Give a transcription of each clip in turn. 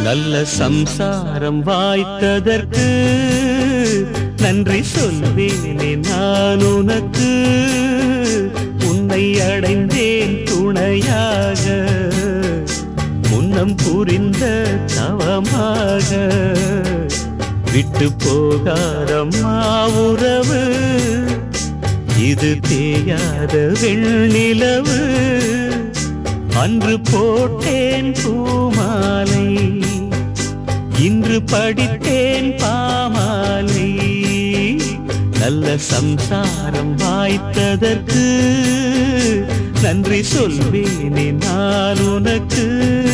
நல்ல சம்சாரம் வாய்த்ததற்கு நன்றி சொல்வேனே நான் உனக்கு. உன்னை அடைந்தேன் துணையாக, முன்னம் புரிந்த தவமாக. விட்டு போகாதம்மா உறவு, இது தேயாத வெண்ணிலவு. அன்று போட்டேன் பூமாலை, இன்று படித்தேன் பாமாலை. நல்ல சம்சாரம் வாய்த்ததற்கு நன்றி சொல்வேனே நான் உனக்கு.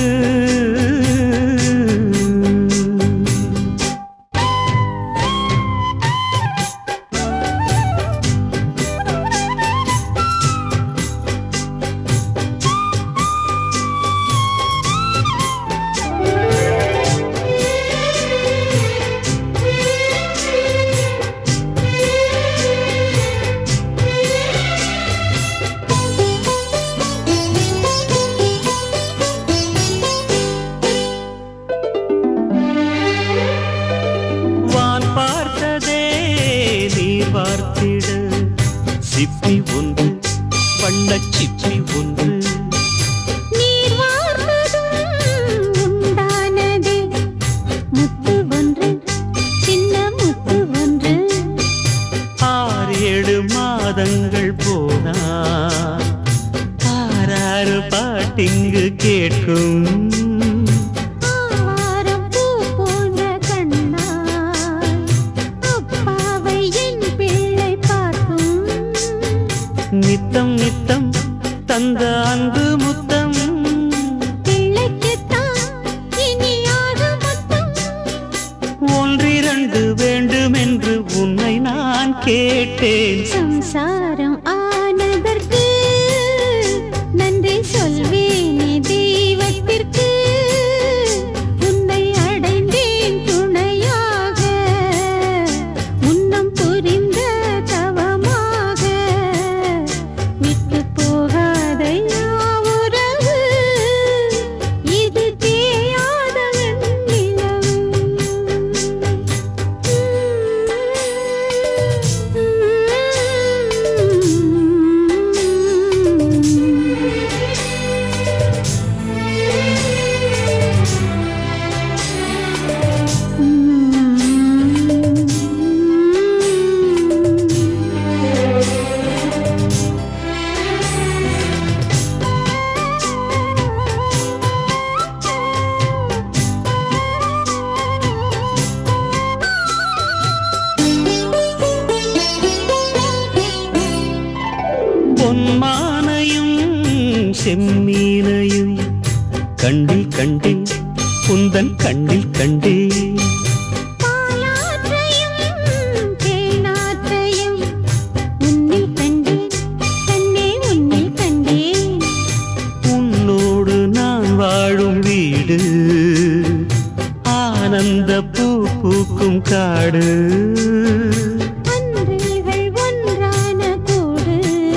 பார்த்திட சிப்பி ஒன்று, வண்ணச் சிப்பி ஒன்று. நீர் வார்த்ததும் உண்டானது முத்து ஒன்று, சின்ன முத்து ஒன்று. 6-7 மாதங்கள் போனா 6 பாட்டிங்கு கேட்கும். நித்தம் நித்தம் தந்த அன்பு முத்தம், பிள்ளைக்குத்தான் இனியாக முத்தம். 1-2 வேண்டுமென்று உன்னை நான் கேட்டேன். சம்சாரம் ஆனதற்கு நன்றி சொல்வேனே தெய்வத்திற்கு. உன்னை அடைந்தேன் துணையாக, முன்னம் புரிந்த தவமாக. விட்டு போகாதையா உறவு, இது தேயாத வெண்ணிலவு. பொன்மானையும் செம்மீனையும் கண்டில் கண்டேன், குந்தன் கண்ணில் கண்டேன். பாலாற்றையும் தேனாற்றையும் உன்னில் கண்டேன், கண்ணே உன்னில் கண்டேன். உன்னோடு நான் வாழும் வீடு ஆனந்த பூ பூக்கும் காடு. அன்றில்கள் ஒன்றான கூடு,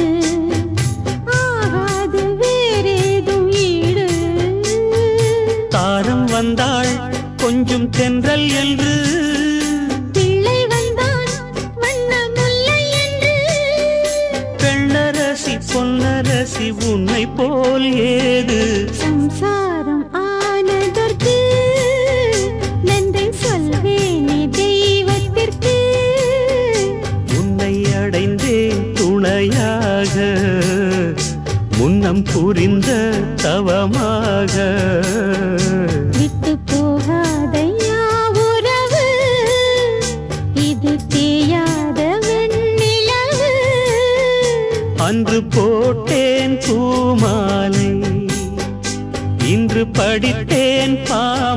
ஆகாது வேறேதும் ஈடு. தாரம் வந்தாள் கொஞ்சம் தென்றல் என்று, பிள்ளை வந்தான் வண்ண முல்லை என்று. பெண்ணரசி பொன்னரசி உன்னை போல் ஏது. சம்சாரம் ஆனதற்கு நன்றி சொல்வேனே தெய்வத்திற்கு. உன்னை அடைந்தேன் துணையாக, முன்னம் புரிந்த தவமாக. விட்டு போகாதையா உறவு, இது தேயாத வெண்ணிலவு. அன்று போட்டேன் பூமாலை, இன்று படித்தேன் பாமாலை.